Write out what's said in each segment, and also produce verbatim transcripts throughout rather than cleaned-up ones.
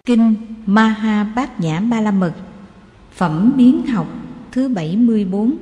Kinh Maha Bát Nhã Ba La Mật, phẩm biến học thứ bảy mươi bốn.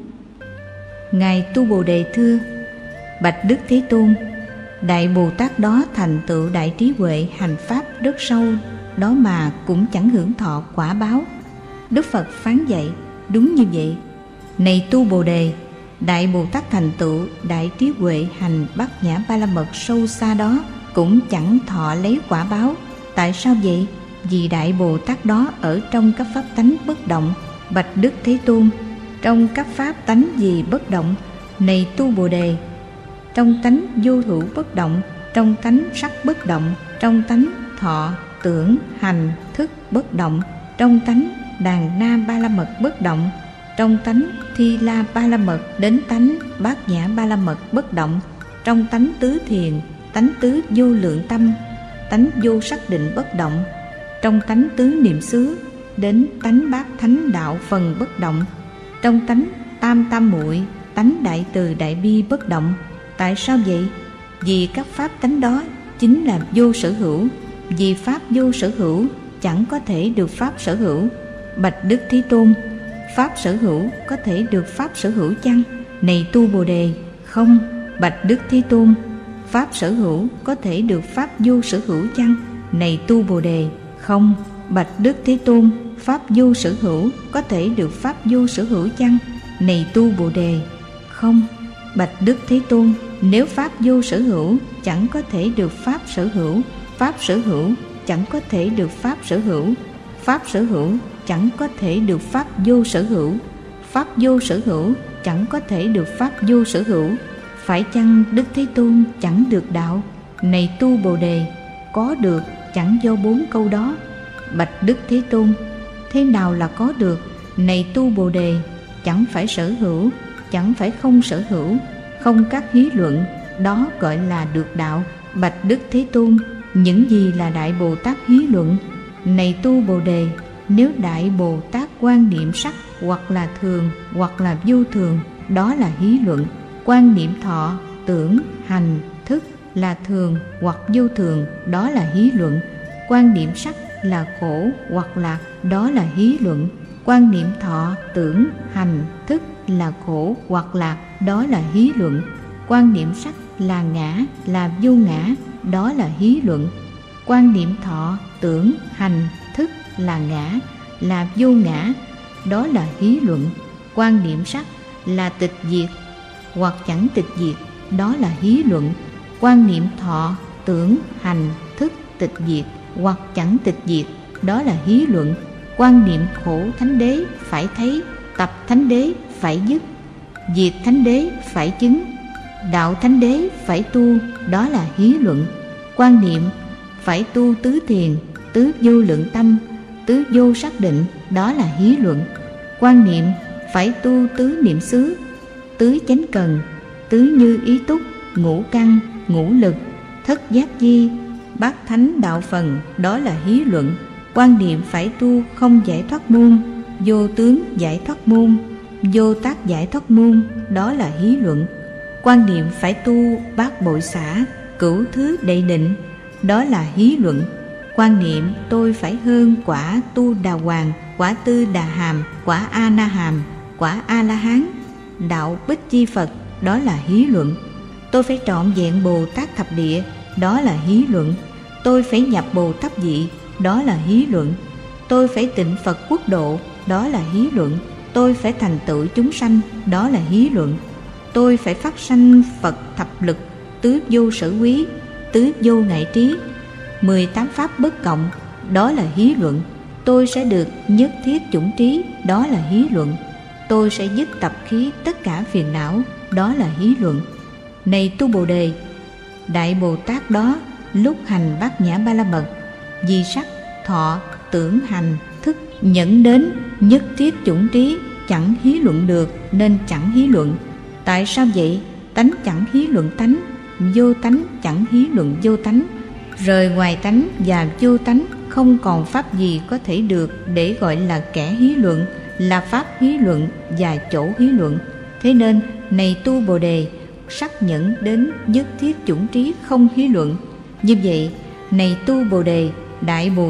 Ngài Tu Bồ Đề thưa: Bạch Đức Thế Tôn, Đại Bồ Tát đó thành tựu đại trí huệ, hành pháp rất sâu, đó mà cũng chẳng hưởng thọ quả báo. Đức Phật phán dạy: đúng như vậy. Này Tu Bồ Đề, Đại Bồ Tát thành tựu đại trí huệ, hành Bát Nhã Ba La Mật sâu xa đó cũng chẳng thọ lấy quả báo. Tại sao vậy? Vì Đại Bồ Tát đó ở trong các pháp tánh bất động. Bạch Đức Thế Tôn, trong các pháp tánh gì bất động? Này Tu Bồ Đề, trong tánh vô hữu bất động, trong tánh sắc bất động, trong tánh thọ, tưởng, hành, thức bất động, trong tánh Đàn Na Ba La Mật bất động, trong tánh Thi La Ba La Mật đến tánh Bát Nhã Ba La Mật bất động, trong tánh tứ thiền, tánh tứ vô lượng tâm, tánh vô sắc định bất động, trong tánh tứ niệm xứ đến tánh bát thánh đạo phần bất động, trong tánh tam tam muội, tánh đại từ đại bi bất động. Tại sao vậy? Vì các pháp tánh đó chính là vô sở hữu. Vì pháp vô sở hữu chẳng có thể được pháp sở hữu. Bạch Đức Thế Tôn, pháp sở hữu có thể được pháp sở hữu chăng? Này Tu Bồ Đề, không. Bạch Đức Thế Tôn, pháp sở hữu có thể được pháp vô sở hữu chăng? Này Tu Bồ Đề, không. Bạch Đức Thế Tôn, pháp vô sở hữu có thể được pháp vô sở hữu chăng? Này Tu Bồ Đề, không. Bạch Đức Thế Tôn, nếu pháp vô sở hữu chẳng có thể được pháp sở hữu, pháp sở hữu chẳng có thể được pháp sở hữu, pháp sở hữu chẳng có thể được pháp vô sở hữu, pháp vô sở hữu chẳng có thể được pháp vô sở hữu, phải chăng Đức Thế Tôn chẳng được đạo? Này Tu Bồ Đề, có được chẳng do bốn câu đó. Bạch Đức Thế Tôn, thế nào là có được? Này Tu Bồ Đề, chẳng phải sở hữu, chẳng phải không sở hữu, không các hí luận, đó gọi là được đạo. Bạch Đức Thế Tôn, những gì là Đại Bồ Tát hí luận? Này Tu Bồ Đề, nếu Đại Bồ Tát quan niệm sắc hoặc là thường hoặc là vô thường, đó là hí luận. Quan niệm thọ, tưởng, hành, thức là thường hoặc vô thường, đó là hí luận. Quan niệm sắc là khổ hoặc lạc, đó là hí luận. Quan niệm thọ, tưởng, hành, thức là khổ hoặc lạc, đó là hí luận. Quan niệm sắc là ngã, là vô ngã, đó là hí luận. Quan niệm thọ, tưởng, hành, thức là ngã, là vô ngã, đó là hí luận. Quan niệm sắc là tịch diệt hoặc chẳng tịch diệt, đó là hí luận. Quan niệm thọ, tưởng, hành, thức tịch diệt hoặc chẳng tịch diệt, đó là hí luận. Quan niệm khổ thánh đế phải thấy, tập thánh đế phải dứt, diệt thánh đế phải chứng, đạo thánh đế phải tu, đó là hí luận. Quan niệm phải tu tứ thiền, tứ vô lượng tâm, tứ vô sắc định, đó là hí luận. Quan niệm phải tu tứ niệm xứ, tứ chánh cần, tứ như ý túc, ngũ căn, ngũ lực, thất giác di, bát thánh đạo phần, đó là hí luận. Quan niệm phải tu không giải thoát môn, vô tướng giải thoát môn, vô tác giải thoát môn, đó là hí luận. Quan niệm phải tu bát bội xả, cửu thứ đệ định, đó là hí luận. Quan niệm tôi phải hơn quả tu đà hoàng, quả tư đà hàm, quả a na hàm, quả a la hán, đạo bích chi Phật, đó là hí luận. Tôi phải trọn vẹn Bồ Tát thập địa, đó là hí luận. Tôi phải nhập Bồ Tát vị, đó là hí luận. Tôi phải tịnh Phật quốc độ, đó là hí luận. Tôi phải thành tựu chúng sanh, đó là hí luận. Tôi phải phát sanh Phật thập lực, tứ vô sở quý, tứ vô ngại trí, mười tám pháp bất cộng, đó là hí luận. Tôi sẽ được nhất thiết chủng trí, đó là hí luận. Tôi sẽ dứt tập khí tất cả phiền não, đó là hí luận. Này Tu Bồ Đề, Đại Bồ Tát đó lúc hành Bát Nhã Ba La Mật, vì sắc, thọ, tưởng, hành, thức nhẫn đến nhất thiết chủng trí, chẳng hí luận được nên chẳng hí luận. Tại sao vậy? Tánh chẳng hí luận tánh, vô tánh chẳng hí luận vô tánh. Rời ngoài tánh và vô tánh không còn pháp gì có thể được để gọi là kẻ hí luận, là pháp hí luận và chỗ hí luận. Thế nên, này Tu Bồ Đề, sắc nhẫn đến nhất thiết chủng trí không hí luận. Như vậy, này Tu Bồ Đề, Đại Bồ Tát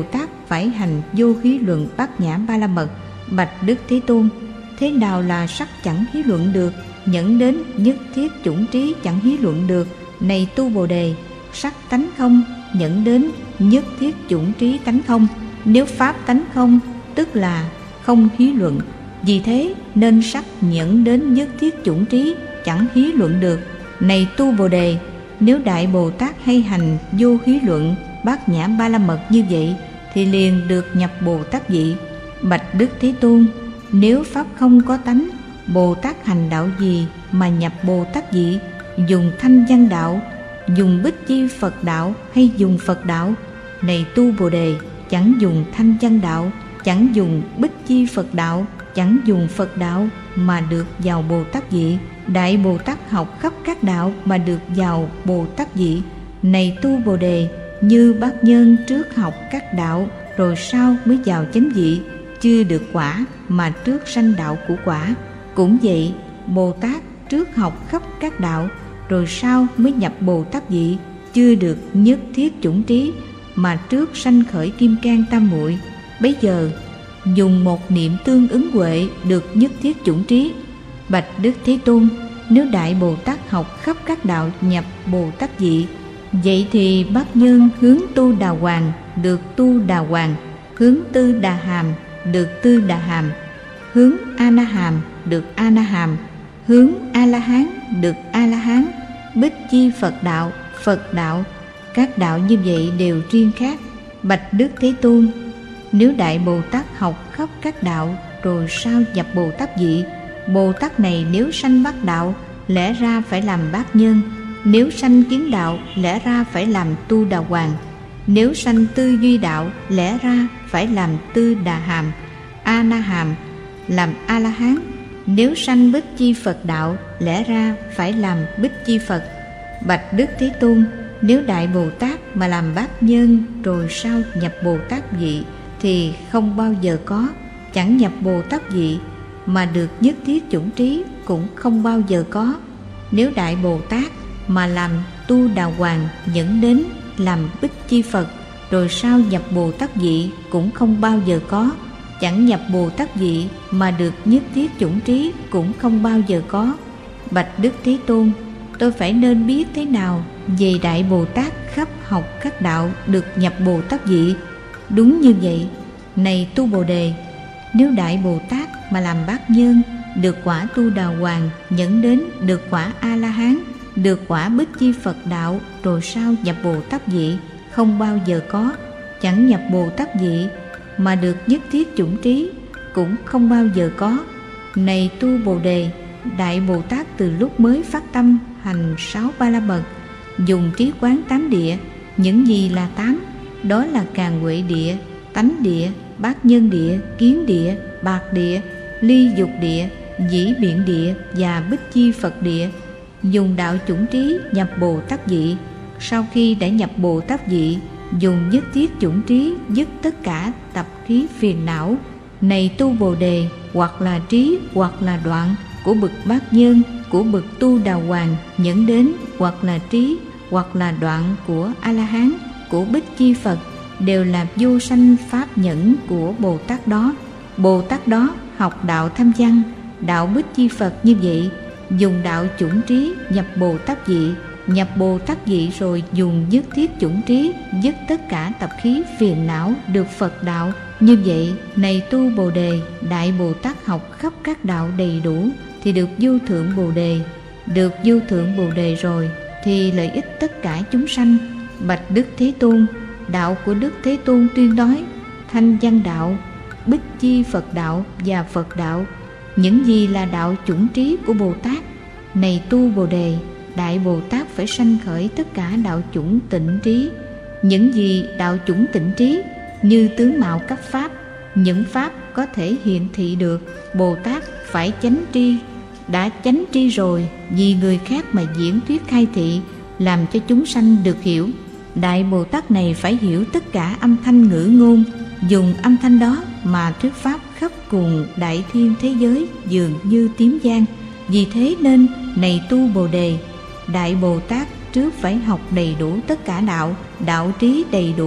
phải hành vô hí luận bát nhã ba la mật. Bạch Đức Thế Tôn, thế nào là sắc chẳng hí luận được, nhẫn đến nhất thiết chủng trí chẳng hí luận được? Này tu Bồ Đề, sắc tánh không, nhẫn đến nhất thiết chủng trí tánh không. Nếu pháp tánh không, tức là không hí luận. Vì thế nên sắc nhẫn đến nhất thiết chủng trí chẳng hí luận được. Này tu Bồ Đề, nếu Đại Bồ Tát hay hành vô hí luận bát nhã ba la mật như vậy, thì liền được nhập Bồ Tát vị. Bạch Đức Thế Tôn, nếu pháp không có tánh, Bồ Tát hành đạo gì mà nhập Bồ Tát vị? Dùng thanh văn đạo, dùng bích chi Phật đạo hay dùng Phật đạo? Này tu Bồ Đề, chẳng dùng thanh văn đạo, chẳng dùng bích chi Phật đạo, chẳng dùng Phật đạo mà được vào Bồ Tát vị. Đại Bồ Tát học khắp các đạo mà được vào Bồ Tát vị. Này tu Bồ Đề, như bát nhân trước học các đạo rồi sau mới vào chánh vị, chưa được quả mà trước sanh đạo của quả. Cũng vậy, Bồ Tát trước học khắp các đạo rồi sau mới nhập Bồ Tát vị, chưa được nhất thiết chủng trí mà trước sanh khởi kim cang tam muội. Bấy giờ dùng một niệm tương ứng huệ được nhất thiết chủng trí. Bạch Đức Thế Tôn, nếu Đại Bồ Tát học khắp các đạo nhập Bồ Tát vị, vậy thì bát nhân hướng tu đà hoàng được tu đà hoàng, hướng tư đà hàm được tư đà hàm, hướng a na hàm được a na hàm, hướng a la hán được a la hán. Bích chi Phật đạo, Phật đạo, các đạo như vậy đều riêng khác. Bạch Đức Thế Tôn, nếu Đại Bồ Tát học khắp các đạo rồi sau nhập Bồ Tát vị, Bồ Tát này nếu sanh bát đạo, lẽ ra phải làm bát nhân. Nếu sanh kiến đạo, lẽ ra phải làm tu đà hoàng. Nếu sanh tư duy đạo, lẽ ra phải làm tư đà hàm, a na hàm, làm a la hán. Nếu sanh bích chi Phật đạo, lẽ ra phải làm bích chi Phật. Bạch Đức Thế Tôn, nếu Đại Bồ Tát mà làm bát nhân rồi sau nhập Bồ Tát vị, thì không bao giờ có, chẳng nhập Bồ Tát vị mà được nhất thiết chủng trí cũng không bao giờ có. Nếu Đại Bồ Tát mà làm tu đà hoàng nhẫn đến làm bích chi Phật rồi sau nhập Bồ Tát vị cũng không bao giờ có, chẳng nhập Bồ Tát vị mà được nhất thiết chủng trí cũng không bao giờ có. Bạch Đức Thế Tôn, tôi phải nên biết thế nào về Đại Bồ Tát khắp học các đạo được nhập Bồ Tát vị? Đúng như vậy. Này tu Bồ Đề, nếu Đại Bồ Tát mà làm bát nhân được quả tu đà hoàng nhẫn đến được quả a la hán, được quả bích chi Phật đạo rồi sau nhập Bồ Tát vị không bao giờ có, chẳng nhập Bồ Tát vị mà được nhất thiết chủng trí cũng không bao giờ có. Này tu Bồ Đề, Đại Bồ Tát từ lúc mới phát tâm hành sáu ba la mật, dùng trí quán tám địa. Những gì là tám? Đó là càn huệ địa, tánh địa, bát nhân địa, kiến địa, bạc địa, ly dục địa, dĩ biện địa và bích chi Phật địa. Dùng đạo chủng trí nhập Bồ Tát vị. Sau khi đã nhập Bồ Tát vị, dùng nhất thiết chủng trí dứt tất cả tập khí phiền não. Này tu Bồ Đề, hoặc là trí hoặc là đoạn của bậc bát nhân, của bậc tu đà hoàng nhẫn đến, hoặc là trí hoặc là đoạn của a la hán, của bích chi Phật, đều là vô sanh pháp nhẫn của Bồ Tát đó. Bồ Tát đó học đạo tham văn, đạo bích chi Phật như vậy, dùng đạo chủng trí nhập Bồ Tát vị. Nhập Bồ Tát vị rồi dùng nhất thiết chủng trí dứt tất cả tập khí phiền não được Phật đạo. Như vậy, này tu Bồ Đề, Đại Bồ Tát học khắp các đạo đầy đủ thì được vô thượng Bồ Đề. Được vô thượng Bồ Đề rồi thì lợi ích tất cả chúng sanh. Bạch Đức Thế Tôn, đạo của Đức Thế Tôn tuyên nói thanh văn đạo, bích chi Phật đạo và Phật đạo. Những gì là đạo chủng trí của Bồ Tát? Này tu Bồ Đề, Đại Bồ Tát phải sanh khởi tất cả đạo chủng tịnh trí. Những gì đạo chủng tịnh trí? Như tướng mạo cấp pháp, những pháp có thể hiện thị được. Bồ Tát phải chánh tri. Đã chánh tri rồi, vì người khác mà diễn thuyết khai thị, làm cho chúng sanh được hiểu. Đại Bồ Tát này phải hiểu tất cả âm thanh ngữ ngôn, dùng âm thanh đó mà thuyết pháp khắp cùng đại thiên thế giới dường như tiếng vang. Vì thế nên, này tu Bồ Đề, Đại Bồ Tát trước phải học đầy đủ tất cả đạo, đạo trí đầy đủ,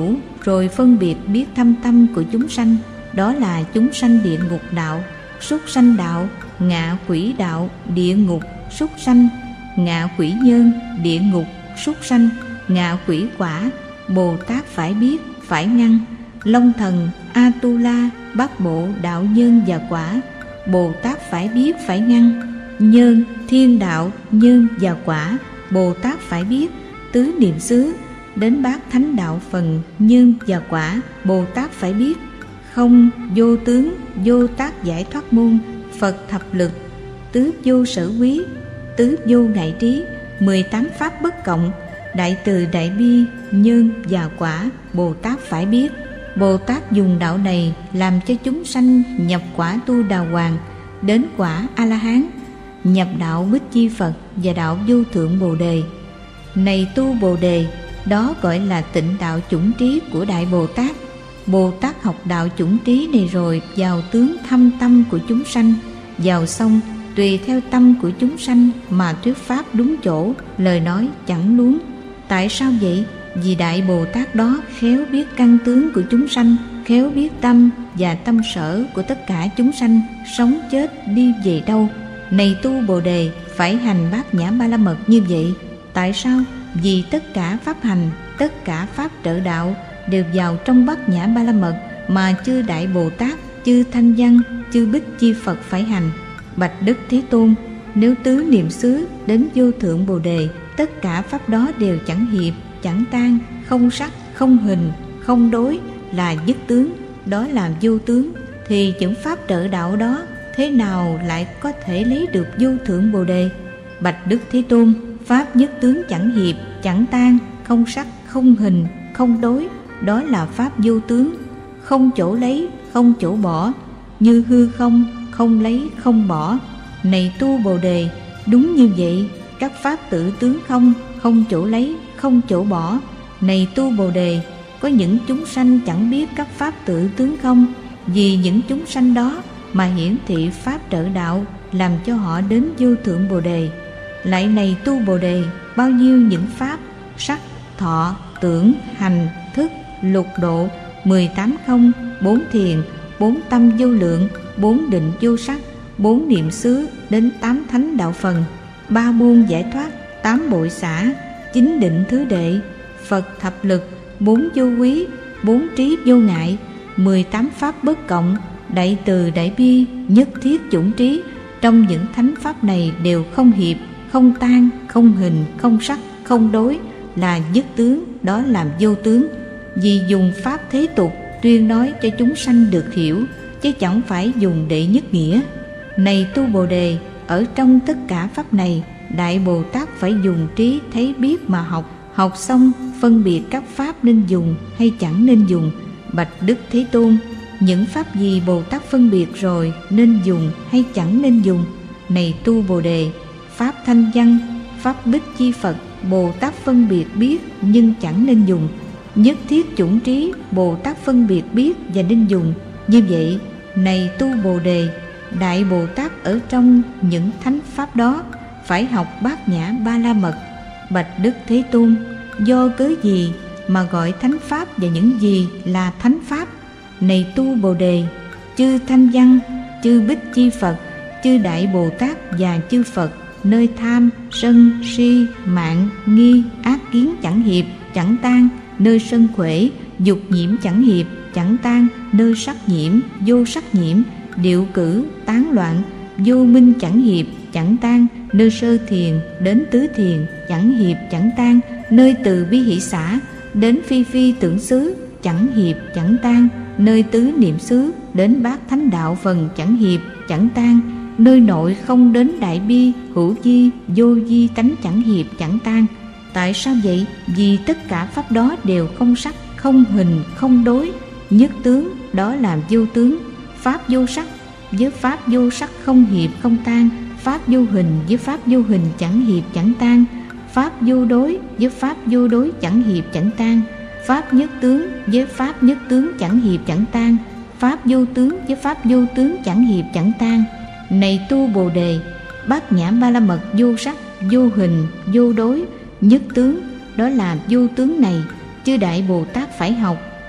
rồi phân biệt biết thâm tâm của chúng sanh, đó là chúng sanh địa ngục đạo, súc sanh đạo, ngạ quỷ đạo, địa ngục, súc sanh, ngạ quỷ nhân, địa ngục, súc sanh, ngạ quỷ quả. Bồ Tát phải biết, phải ngăn. Long thần, Atula, bát bộ, đạo nhân và quả. Bồ Tát phải biết, phải ngăn. Nhân, thiên đạo, nhân và quả. Bồ Tát phải biết. Tứ niệm xứ, đến bát thánh đạo phần, nhân và quả. Bồ Tát phải biết. Không, vô tướng, vô tác giải thoát môn, Phật thập lực, tứ vô sở quý, tứ vô ngại trí, mười tám pháp bất cộng, đại từ đại bi, nhân và quả. Bồ Tát phải biết. Bồ Tát dùng đạo này làm cho chúng sanh nhập quả tu đà hoàng, đến quả A-la-hán, nhập đạo Bích Chi Phật và đạo vô thượng Bồ Đề. Này tu Bồ Đề, đó gọi là tịnh đạo chủng trí của Đại Bồ Tát. Bồ Tát học đạo chủng trí này rồi vào tướng thâm tâm của chúng sanh, vào xong tùy theo tâm của chúng sanh mà thuyết pháp đúng chỗ, lời nói chẳng luống. Tại sao vậy? Vì Đại Bồ Tát đó khéo biết căn tướng của chúng sanh, khéo biết tâm và tâm sở của tất cả chúng sanh, sống chết đi về đâu. Này tu Bồ Đề, phải hành bát nhã ba la mật như vậy. Tại sao? Vì tất cả pháp hành, tất cả pháp trợ đạo đều vào trong bát nhã ba la mật mà chư Đại Bồ Tát, chư Thanh Văn, chư Bích Chi Phật phải hành. Bạch Đức Thế Tôn, nếu tứ niệm xứ đến vô thượng Bồ Đề, tất cả pháp đó đều chẳng hiệp, chẳng tan, không sắc, không hình, không đối, là nhất tướng, đó là vô tướng, thì những pháp trợ đạo đó thế nào lại có thể lấy được vô thượng Bồ Đề? Bạch Đức Thế Tôn, pháp nhất tướng chẳng hiệp, chẳng tan, không sắc, không hình, không đối, đó là pháp vô tướng, không chỗ lấy, không chỗ bỏ, như hư không, không lấy, không bỏ. Này tu Bồ Đề, đúng như vậy, các pháp tự tướng không, không chỗ lấy, không chỗ bỏ. Này tu Bồ Đề, có những chúng sanh chẳng biết các pháp tự tướng không, vì những chúng sanh đó mà hiển thị pháp trợ đạo, làm cho họ đến vô thượng Bồ Đề. Lại này tu Bồ Đề, bao nhiêu những pháp sắc, thọ, tưởng, hành, thức, lục độ, mười tám không, bốn thiền, bốn tâm vô lượng, bốn định vô sắc, bốn niệm xứ, đến tám thánh đạo phần, ba môn giải thoát, tám bội xả, chín định thứ đệ, Phật thập lực, bốn vô quý, bốn trí vô ngại, mười tám pháp bất cộng, đại từ đại bi, nhất thiết chủng trí. Trong những thánh pháp này đều không hiệp, không tan, không hình, không sắc, không đối, là nhất tướng, đó là vô tướng. Vì dùng pháp thế tục tuyên nói cho chúng sanh được hiểu, chứ chẳng phải dùng đệ nhất nghĩa. Này tu Bồ Đề, ở trong tất cả pháp này, Đại Bồ Tát phải dùng trí thấy biết mà học. Học xong phân biệt các pháp nên dùng hay chẳng nên dùng. Bạch Đức Thế Tôn, những pháp gì Bồ Tát phân biệt rồi nên dùng hay chẳng nên dùng? Này tu Bồ Đề, pháp Thanh Văn, pháp Bích Chi Phật, Bồ Tát phân biệt biết nhưng chẳng nên dùng. Nhất thiết chủng trí, Bồ Tát phân biệt biết và nên dùng. Như vậy, này tu Bồ Đề, Đại Bồ Tát ở trong những thánh pháp đó phải học bát nhã ba la mật. Bạch Đức Thế Tôn, do cớ gì mà gọi thánh pháp và những gì là thánh pháp? Này tu Bồ Đề, chư Thanh Văn, chư Bích Chi Phật, chư Đại Bồ Tát và chư Phật, nơi tham, sân, si, mạng, nghi, ác kiến chẳng hiệp, chẳng tan, nơi sân khỏe, dục nhiễm chẳng hiệp, chẳng tan, nơi sắc nhiễm, vô sắc nhiễm, điệu cử, tán loạn, vô minh chẳng hiệp, chẳng tan, nơi sơ thiền đến tứ thiền chẳng hiệp, chẳng tan, nơi từ bi hỷ xả đến phi phi tưởng xứ chẳng hiệp, chẳng tan, nơi tứ niệm xứ đến bát thánh đạo phần chẳng hiệp, chẳng tan, nơi nội không đến đại bi, hữu di, vô di tánh chẳng hiệp, chẳng tan. Tại sao vậy? Vì tất cả pháp đó đều không sắc, không hình, không đối, nhất tướng, đó là vô tướng. Pháp vô sắc với pháp vô sắc không hiệp, không tan, pháp vô hình với pháp vô hình chẳng hiệp, chẳng tan, pháp vô đối với pháp vô đối chẳng hiệp, chẳng tan, pháp nhất tướng với pháp nhất tướng chẳng hiệp, chẳng tan, pháp vô tướng với pháp vô tướng chẳng hiệp, chẳng tan. Này tu Bồ Đề, bát nhã ba la mật vô sắc, vô hình, vô đối, nhất tướng, đó là vô tướng này chư Đại Bồ Tát phải học.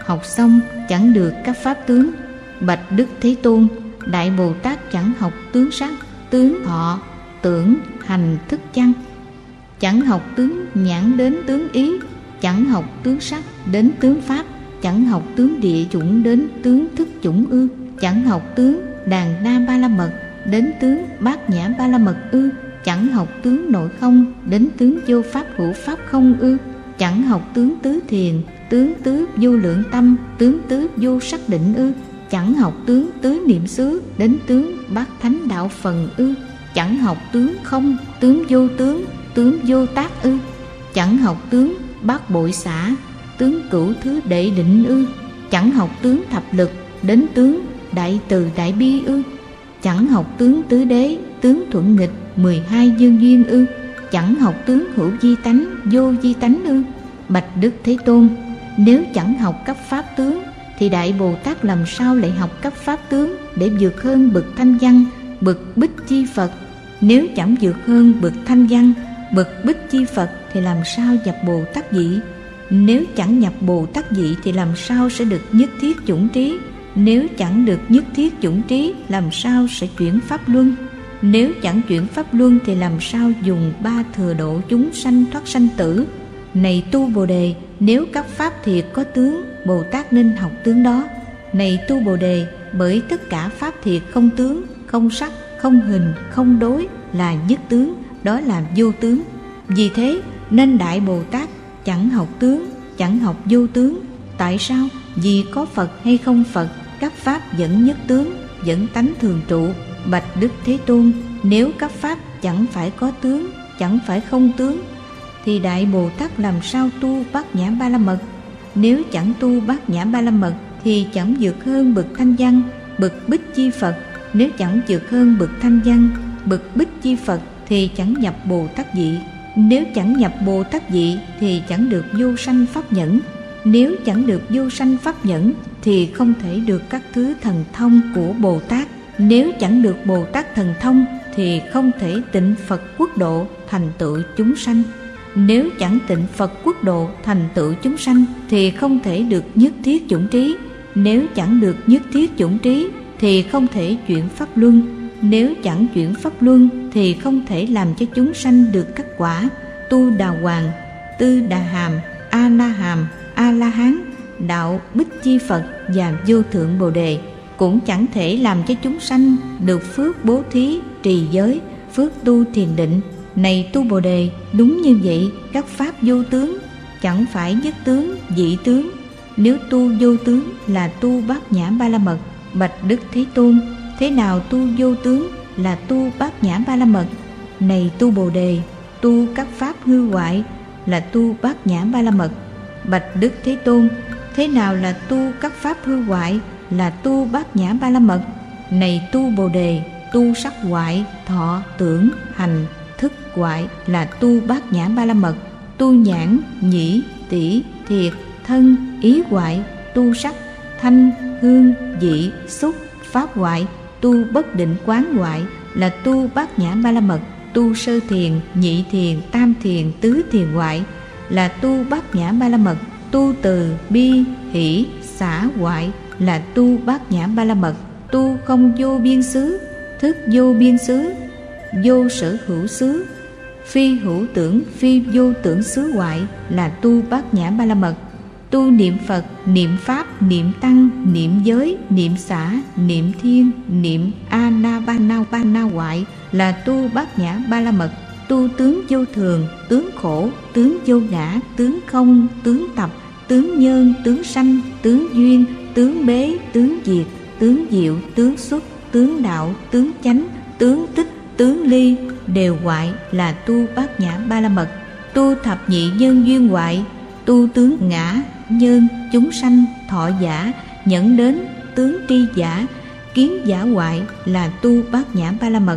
học xong chẳng được các pháp tướng. Bạch Đức Thế Tôn, Đại Bồ Tát chẳng học tướng sắc, tướng thọ, tưởng, hành, thức chăng? Chẳng học tướng nhãn đến tướng ý, chẳng học tướng sắc đến tướng pháp, chẳng học tướng địa chủng đến tướng thức chủng ư? Chẳng học tướng đàn na ba la mật đến tướng bát nhã ba la mật ư? Chẳng học tướng nội không đến tướng vô pháp hữu pháp không ư? Chẳng học tướng tứ thiền, tướng tứ vô lượng tâm, tướng tứ vô sắc định ư? Chẳng học tướng tứ niệm xứ đến tướng bát thánh đạo phần ư? Chẳng học tướng không, tướng vô tướng, tướng vô tác ư? Chẳng học tướng bát bội xả, tướng cửu thứ đệ định ư? Chẳng học tướng thập lực đến tướng đại từ đại bi ư? Chẳng học tướng tứ đế, tướng thuận nghịch mười hai dương duyên ư? Chẳng học tướng hữu di tánh, vô di tánh ư? Bạch Đức Thế Tôn, nếu chẳng học các pháp tướng thì Đại Bồ Tát làm sao lại học các pháp tướng để vượt hơn bậc thanh văn, bậc bích chi Phật? Nếu chẳng vượt hơn bậc thanh văn, bậc bích chi Phật thì làm sao nhập Bồ Tát vị? Nếu chẳng nhập Bồ Tát vị thì làm sao sẽ được nhất thiết chủng trí? Nếu chẳng được nhất thiết chủng trí, làm sao sẽ chuyển pháp luân? Nếu chẳng chuyển pháp luân thì làm sao dùng ba thừa độ chúng sanh thoát sanh tử? Này tu Bồ Đề, nếu các pháp thiệt có tướng, Bồ Tát nên học tướng đó. Này tu Bồ Đề, bởi tất cả pháp thiệt không tướng, không sắc, không hình, không đối là nhất tướng, đó là vô tướng. Vì thế nên Đại Bồ Tát chẳng học tướng, chẳng học vô tướng. Tại sao? Vì có Phật hay không Phật, các pháp vẫn nhất tướng, vẫn tánh thường trụ. Bạch Đức Thế Tôn, nếu các pháp chẳng phải có tướng, chẳng phải không tướng, thì Đại Bồ Tát làm sao tu bát nhã ba la mật? Nếu chẳng tu bát nhã ba la mật thì chẳng vượt hơn bậc thanh văn, bậc bích chi Phật. Nếu chẳng vượt hơn bậc thanh văn, bậc bích chi Phật thì chẳng nhập Bồ Tát vị. Nếu chẳng nhập Bồ Tát vị thì chẳng được vô sanh pháp nhẫn. Nếu chẳng được vô sanh pháp nhẫn thì không thể được các thứ thần thông của Bồ Tát. Nếu chẳng được Bồ Tát thần thông thì không thể tịnh Phật quốc độ thành tựu chúng sanh. Nếu chẳng tịnh Phật quốc độ thành tựu chúng sanh thì không thể được nhất thiết chủng trí. Nếu chẳng được nhất thiết chủng trí thì không thể chuyển pháp luân. Nếu chẳng chuyển pháp luân thì không thể làm cho chúng sanh được các quả tu đà hoàng, tư đà hàm, a na hàm, a la hán, đạo bích chi Phật và vô thượng Bồ Đề. Cũng chẳng thể làm cho chúng sanh được phước bố thí, trì giới, phước tu thiền định. Này tu Bồ Đề, đúng như vậy, các pháp vô tướng chẳng phải nhất tướng, dị tướng. Nếu tu vô tướng là tu bát nhã ba la mật. Bạch Đức Thế Tôn, thế nào tu vô tướng là tu bát nhã ba la mật? Này tu Bồ Đề, tu các pháp hư hoại là tu bát nhã ba la mật. Bạch Đức Thế Tôn, thế nào là tu các pháp hư hoại là tu bát nhã ba la mật? Này tu Bồ Đề, tu sắc hoại, thọ, tưởng, hành, thức hoại là tu bát nhã ba la mật. Tu nhãn, nhĩ, tỷ, thiệt, thân, ý hoại, tu sắc, thanh, hương, vị, xúc, pháp hoại, tu bất định quán hoại là tu bát nhã ba la mật. Tu sơ thiền, nhị thiền, tam thiền, tứ thiền hoại là tu bát nhã ba la mật. Tu từ, bi, hỷ, xả hoại là tu bát nhã ba la mật. Tu không vô biên xứ, thức vô biên xứ, vô sở hữu xứ, phi hữu tưởng, phi vô tưởng xứ hoại là tu bát nhã ba la mật. Tu niệm Phật, niệm Pháp, niệm Tăng, niệm giới, niệm xả, niệm thiên, niệm Anapanapana hoại là tu bát nhã ba la mật. Tu tướng vô thường, tướng khổ, tướng vô ngã, tướng không, tướng tập, tướng nhân, tướng sanh, tướng duyên, tướng bế, tướng diệt, tướng diệu, tướng xuất, tướng đạo, tướng chánh, tướng tích, tướng ly đều hoại là tu bát nhã ba la mật. Tu thập nhị nhân duyên hoại, tu tướng ngã, nhân, chúng sanh, thọ giả, nhẫn đến, tướng tri giả, kiến giả hoại là tu bát nhã ba la mật.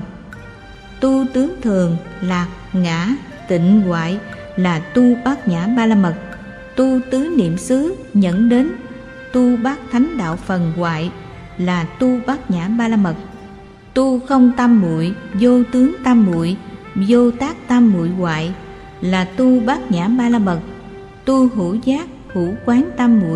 Tu tướng thường, lạc, ngã, tịnh hoại là tu bát nhã ba la mật. Tu tứ niệm xứ, nhẫn đến, tu bát thánh đạo phần hoại là tu bát nhã ba la mật. Tu không tam muội, vô tướng tam muội, vô tác tam muội hoại là tu bát nhã ba la mật. Tu hữu giác, hữu quán tam muội,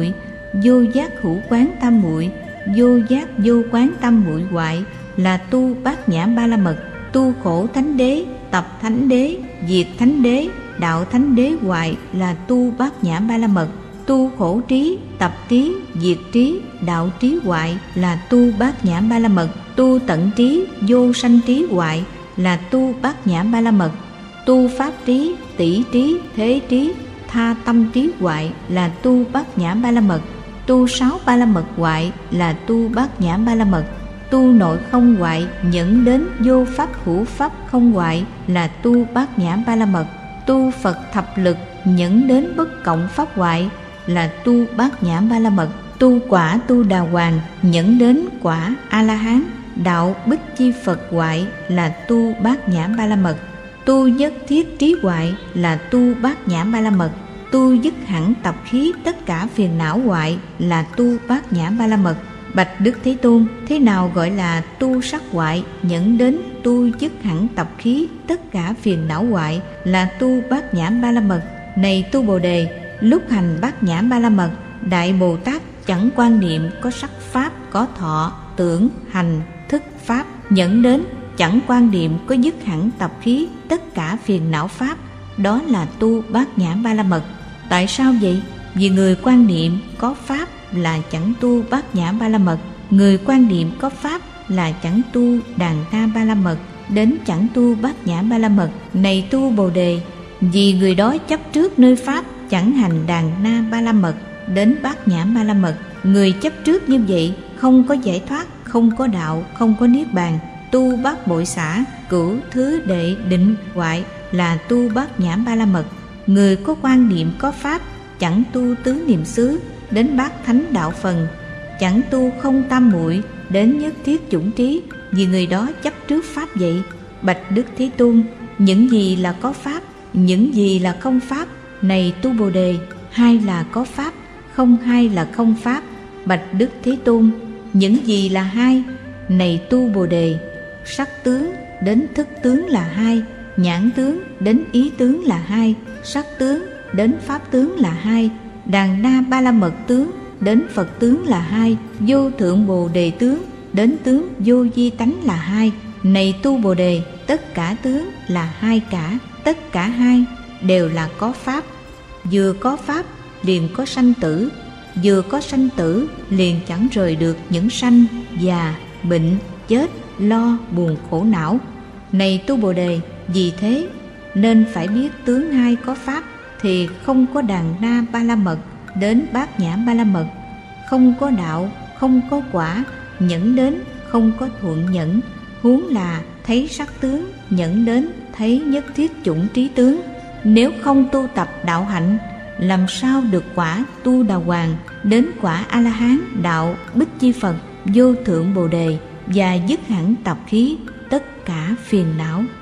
vô giác hữu quán tam muội, vô giác vô quán tam muội hoại là tu bát nhã ba la mật. Tu khổ thánh đế, tập thánh đế, diệt thánh đế, đạo thánh đế hoại là tu bát nhã ba la mật. Tu khổ trí, tập trí, diệt trí, đạo trí hoại là tu bát nhã ba la mật. Tu tận trí, vô sanh trí hoại là tu bát nhã ba la mật. Tu pháp trí, tỷ trí, thế trí, tha tâm trí hoại là tu bát nhã ba la mật. Tu sáu ba la mật hoại là tu bát nhã ba la mật. Tu nội không hoại nhẫn đến vô pháp hữu pháp không hoại là tu bát nhã ba la mật. Tu Phật thập lực nhẫn đến bất cộng pháp hoại là tu bát nhã ba la mật. Tu quả tu đà hoàng nhẫn đến quả a la hán đạo bích chi Phật hoại là tu bát nhã ba la mật. Tu nhất thiết trí hoại là tu bát nhã ba la mật. Tu dứt hẳn tập khí tất cả phiền não hoại là tu bát nhã ba la mật. Bạch Đức Thế Tôn, thế nào gọi là tu sắc hoại nhẫn đến tu dứt hẳn tập khí tất cả phiền não hoại là tu bát nhã ba la mật? Này tu Bồ Đề, lúc hành bát nhã ba la mật, Đại Bồ Tát chẳng quan niệm có sắc pháp, có thọ, tưởng, hành, thức pháp, nhẫn đến chẳng quan niệm có dứt hẳn tập khí tất cả phiền não pháp, đó là tu bát nhã ba la mật. Tại sao vậy? Vì người quan niệm có pháp là chẳng tu bát nhã ba la mật, người quan niệm có pháp là chẳng tu đàn na ba la mật, đến chẳng tu bát nhã ba la mật. Này tu Bồ Đề, vì người đó chấp trước nơi pháp chẳng hành đàn na ba la mật, đến bát nhã ba la mật. Người chấp trước như vậy không có giải thoát, không có đạo, không có niết bàn. Tu bát bội xả, cửu thứ đệ định hoại là tu bát nhã ba la mật. Người có quan niệm có pháp chẳng tu tứ niệm xứ, đến bát thánh đạo phần, chẳng tu không tam muội, đến nhất thiết chủng trí, vì người đó chấp trước pháp vậy. Bạch Đức Thế Tôn, những gì là có pháp, những gì là không pháp? Này tu Bồ Đề, hai là có pháp, không hai là không pháp. Bạch Đức Thế Tôn, những gì là hai? Này tu Bồ Đề, sắc tướng đến thức tướng là hai, nhãn tướng đến ý tướng là hai, sắc tướng đến pháp tướng là hai, đàn na ba la mật tướng đến Phật tướng là hai, vô thượng Bồ Đề tướng đến tướng vô vi tánh là hai. Này tu Bồ Đề, tất cả tướng là hai cả, tất cả hai đều là có pháp. Vừa có pháp liền có sanh tử, vừa có sanh tử liền chẳng rời được những sanh, già, bệnh, chết, lo, buồn khổ não. Này tu Bồ Đề, vì thế nên phải biết tướng hai có pháp thì không có đàn na ba la mật đến bát nhã ba la mật, không có đạo, không có quả, nhẫn đến không có thuận nhẫn, huống là thấy sắc tướng, nhẫn đến thấy nhất thiết chủng trí tướng. Nếu không tu tập đạo hạnh, làm sao được quả tu đà hoàng, đến quả a la hán đạo bích chi Phật vô thượng Bồ Đề và dứt hẳn tập khí tất cả phiền não.